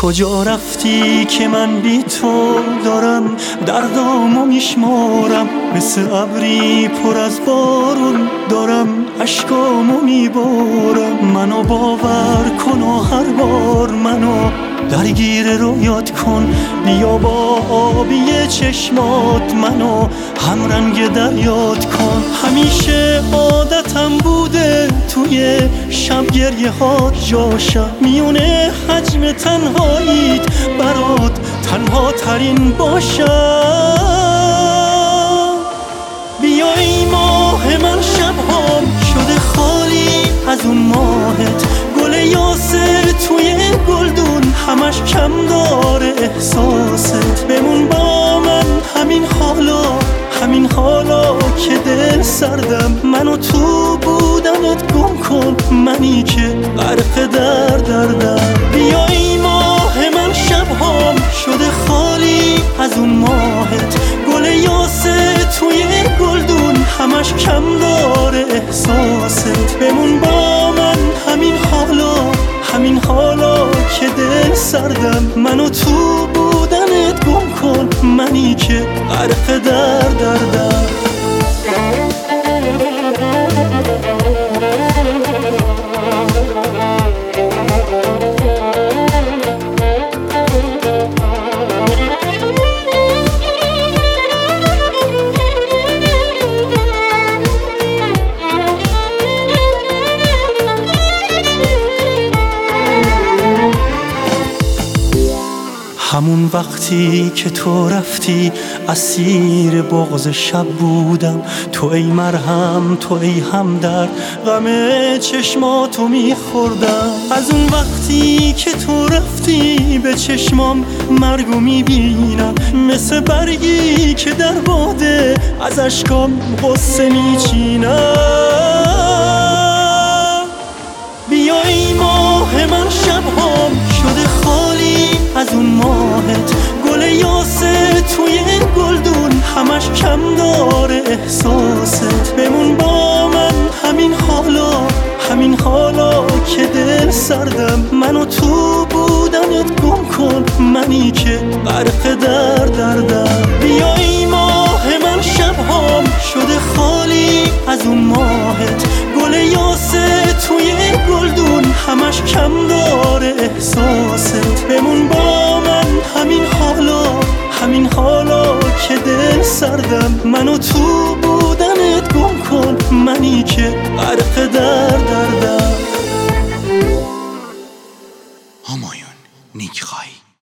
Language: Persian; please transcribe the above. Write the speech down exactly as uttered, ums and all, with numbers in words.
کجا رفتی که من بی تو دارم دردامو میشمارم، مثل ابری پر از بارون دارم اشکامو میبارم. منو باور کن و هر بار منو درگیر رویات کن، بیا با آبی چشمات منو همرنگ دریات کن. همیشه عادتم بوده توی شب گریه ها جاشم، میونه حجم تنهاییت برات تنها ترین باشم. بیا ای ماه من، شبهام شده خالی از اون ماهت، گل یاسر توی گلدون همش کم داره احساست. بمون با من همین حالا، همین حالا که دل سردم، منو تو بودنت گم کن، منی که غرق در دردم. بیا ای ماه من، شبهام شده خالی از اون ماهت، گل یاسر توی گلدون همش کم داره احساست. بمون با من همین حالا، همین حالا که دل سردم، منو تو بودنت گم کن، منی که غرق در دردم. همون وقتی که تو رفتی اسیر بغض شب بودم، تو ای مرهم، تو ای همدرد، غم چشماتو میخوردم. از اون وقتی که تو رفتی به چشمام مرگو میبینم، مثل برگی که در باده از اشکام غصه میچینم. بیا ای ماه من، شبهام شده خالی از اون ماهت، گل یاسر توی گلدون همش کم داره احساست. بمون با من همین حالا، همین حالا که دل سردم، منو تو بودنت گم کن، منی که غرق در دردم. بیا ای ماه من، شبهام شده خالی از اون ماهت، گل یاسر توی گلدون همش کم داره احساست. بمون با من همین حالا، همین حالا که دل سردم، منو تو بودنت گم کن، منی که غرق در دردم. همایون نیک خواهی.